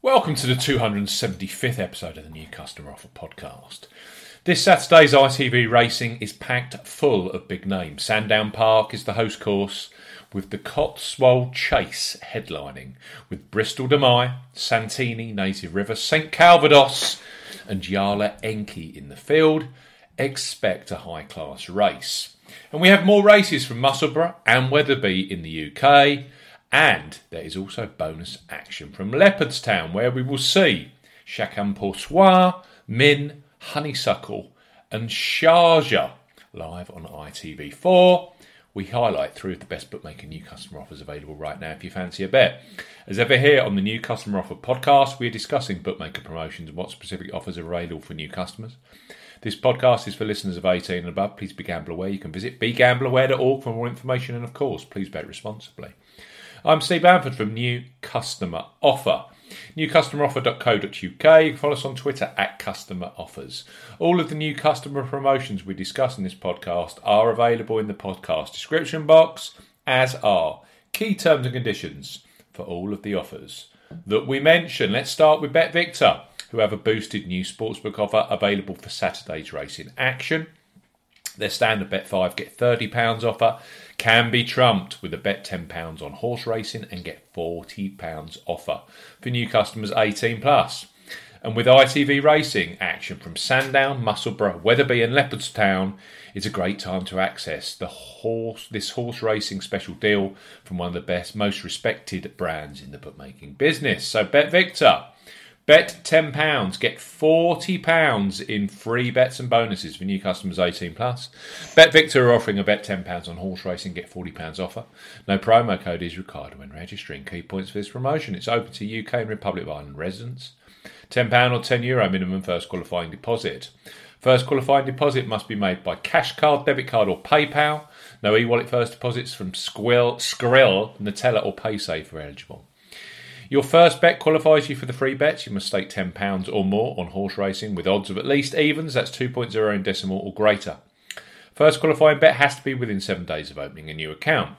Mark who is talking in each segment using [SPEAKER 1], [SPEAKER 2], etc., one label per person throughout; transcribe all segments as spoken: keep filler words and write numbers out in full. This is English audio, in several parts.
[SPEAKER 1] Welcome to the two hundred seventy-fifth episode of the New Customer Offer podcast. This Saturday's I T V Racing is packed full of big names. Sandown Park is the host course, with the Cotswold Chase headlining, with Bristol de Mai, Santini, Native River, Saint Calvados and Jarlath Enki in the field. Expect a high-class race. And we have more races from Musselburgh and Wetherby in the U K. And there is also bonus action from Leopardstown, where we will see Chacun Pour Soi, Min, Honeysuckle and Sharjah live on I T V four. We highlight three of the best bookmaker new customer offers available right now if you fancy a bet. As ever here on the New Customer Offer podcast, we are discussing bookmaker promotions and what specific offers are available for new customers. This podcast is for listeners of eighteen and above. Please be gamble aware. You can visit be gamble aware dot org for more information, and of course, please bet responsibly. I'm Steve Bamford from New Customer Offer. new customer offer dot co dot uk. You can follow us on Twitter at Customer Offers. All of the new customer promotions we discuss in this podcast are available in the podcast description box, as are key terms and conditions for all of the offers that we mention. Let's start with BetVictor, who have a boosted new sportsbook offer available for Saturday's racing action. Their standard bet five, get thirty pounds offer can be trumped with a bet ten pounds on horse racing and get forty pounds offer for new customers eighteen plus. And with I T V Racing, action from Sandown, Musselburgh, Wetherby and Leopardstown, it's a great time to access the horse this horse racing special deal from one of the best, most respected brands in the bookmaking business. So BetVictor. Bet ten pounds, get forty pounds in free bets and bonuses for new customers eighteen plus. BetVictor are offering a bet ten pounds on horse racing, get forty pounds offer. No promo code is required when registering. Key points for this promotion: it's open to U K and Republic of Ireland residents. ten pounds or ten euro minimum first qualifying deposit. First qualifying deposit must be made by cash card, debit card or PayPal. No e-wallet first deposits from Squill, Skrill, Nutella or PaySafe are eligible. Your first bet qualifies you for the free bets. You must stake ten pounds or more on horse racing with odds of at least evens, that's two point oh in decimal or greater. First qualifying bet has to be within seven days of opening a new account.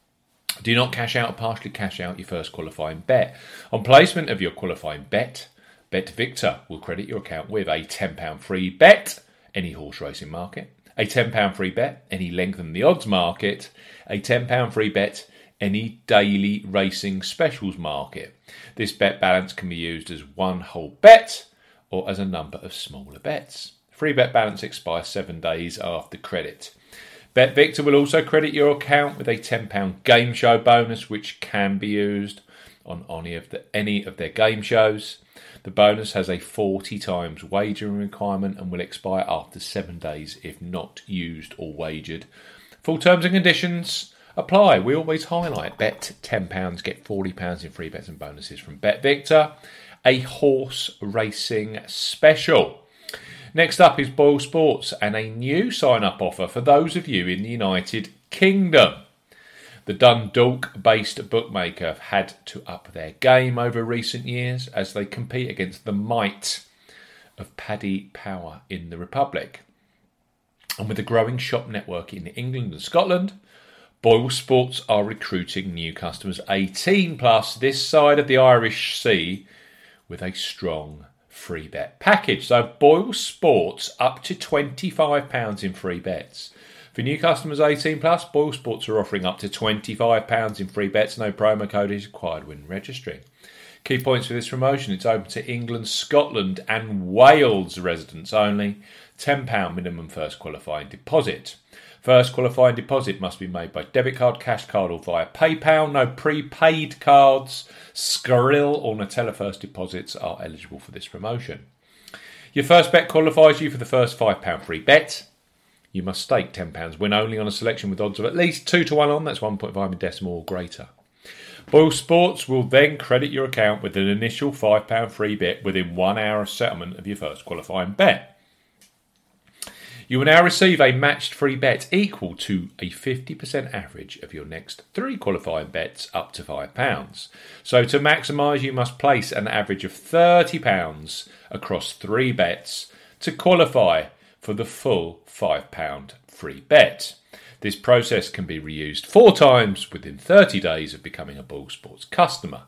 [SPEAKER 1] Do not cash out or partially cash out your first qualifying bet. On placement of your qualifying bet, BetVictor will credit your account with a ten pounds free bet, any horse racing market, a ten pounds free bet, any lengthen the odds market, a ten pounds free bet, any daily racing specials market. This bet balance can be used as one whole bet or as a number of smaller bets. Free bet balance expires seven days after credit. BetVictor will also credit your account with a ten pounds game show bonus, which can be used on any of, the, any of their game shows. The bonus has a forty times wagering requirement and will expire after seven days if not used or wagered. Full terms and conditions apply. We always highlight bet ten pounds, get forty pounds in free bets and bonuses from BetVictor, a horse racing special. Next up is Boyle Sports and a new sign-up offer for those of you in the United Kingdom. The Dundalk-based bookmaker have had to up their game over recent years as they compete against the might of Paddy Power in the Republic. And with a growing shop network in England and Scotland, Boyle Sports are recruiting new customers eighteen plus this side of the Irish Sea with a strong free bet package. So Boyle Sports up to twenty-five pounds in free bets. For new customers eighteen plus, Boyle Sports are offering up to twenty-five pounds in free bets. No promo code is required when registering. Key points for this promotion: it's open to England, Scotland and Wales residents only. ten pounds minimum first qualifying deposit. First qualifying deposit must be made by debit card, cash card or via PayPal. No prepaid cards, Skrill or Nutella first deposits are eligible for this promotion. Your first bet qualifies you for the first five pounds free bet. You must stake ten pounds win only on a selection with odds of at least two to one on, that's one point five in decimal or greater. Boyle Sports will then credit your account with an initial five pounds free bet within one hour of settlement of your first qualifying bet. You will now receive a matched free bet equal to a fifty percent average of your next three qualifying bets up to five pounds. So to maximise, you must place an average of thirty pounds across three bets to qualify for the full five pounds free bet. This process can be reused four times within thirty days of becoming a Boyle Sports customer.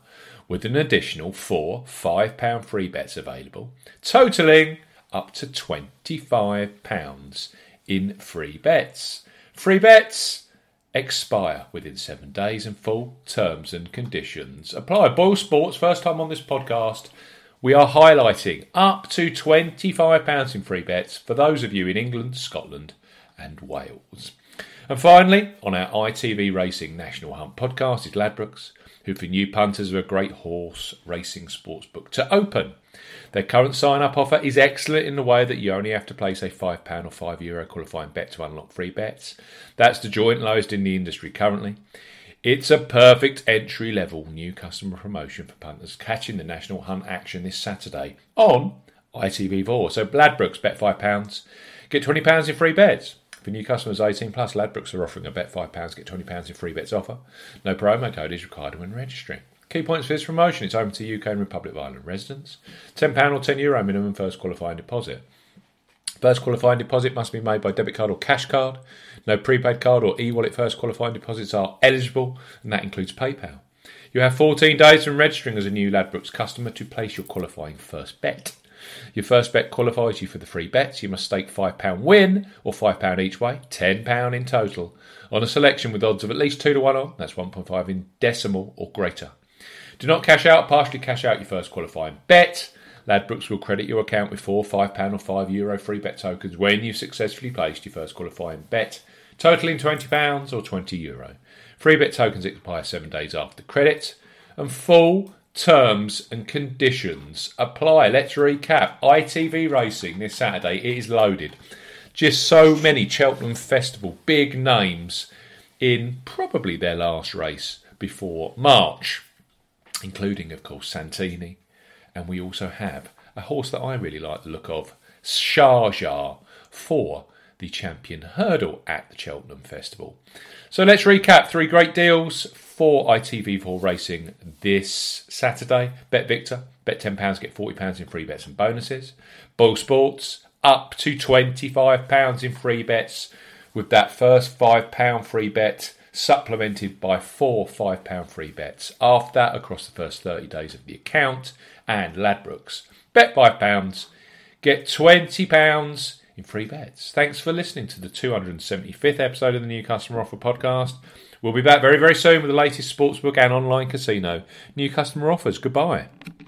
[SPEAKER 1] with an additional four five pound free bets available, totalling up to twenty-five pounds in free bets. Free bets expire within seven days and full terms and conditions apply. Boyle Sports, first time on this podcast, we are highlighting up to twenty-five pounds in free bets for those of you in England, Scotland and Wales. And finally, on our I T V Racing National Hunt podcast is Ladbrokes, who for new punters are a great horse racing sportsbook to open. Their current sign-up offer is excellent in the way that you only have to place a five pound or five euro qualifying bet to unlock free bets. That's the joint lowest in the industry currently. It's a perfect entry-level new customer promotion for punters catching the National Hunt action this Saturday on I T V four. So Ladbrokes, bet five pounds, get twenty pounds in free bets. For new customers eighteen plus, Ladbrokes are offering a bet five pounds, get twenty pounds in free bets offer. No promo code is required when registering. Key points for this promotion: it's open to U K and Republic of Ireland residents. ten pounds or ten euro minimum first qualifying deposit. First qualifying deposit must be made by debit card or cash card. No prepaid card or e-wallet first qualifying deposits are eligible, and that includes PayPal. You have fourteen days from registering as a new Ladbrokes customer to place your qualifying first bet. Your first bet qualifies you for the free bets. You must stake five pounds win, or five pounds each way, ten pounds in total, on a selection with odds of at least two to one on, that's one point five in decimal or greater. Do not cash out, partially cash out your first qualifying bet. Ladbrokes will credit your account with four five pounds or five euro free bet tokens when you've successfully placed your first qualifying bet, totaling twenty pounds or twenty euro. Free bet tokens expire seven days after credit, and full terms and conditions apply. Let's recap. I T V Racing this Saturday, it is loaded. Just so many Cheltenham Festival big names in probably their last race before March, including, of course, Santini. And we also have a horse that I really like the look of, Sharjah, for the champion hurdle at the Cheltenham Festival. So let's recap three great deals for I T V four Racing this Saturday. Bet Victor, bet ten pounds, get forty pounds in free bets and bonuses. Boyle Sports, up to twenty-five pounds in free bets with that first five pounds free bet supplemented by four five pounds free bets after that across the first thirty days of the account. And Ladbrokes, bet five pounds, get twenty pounds in free bets. Thanks for listening to the two hundred seventy-fifth episode of the New Customer Offer podcast. We'll be back very, very soon with the latest sportsbook and online casino new customer offers. Goodbye.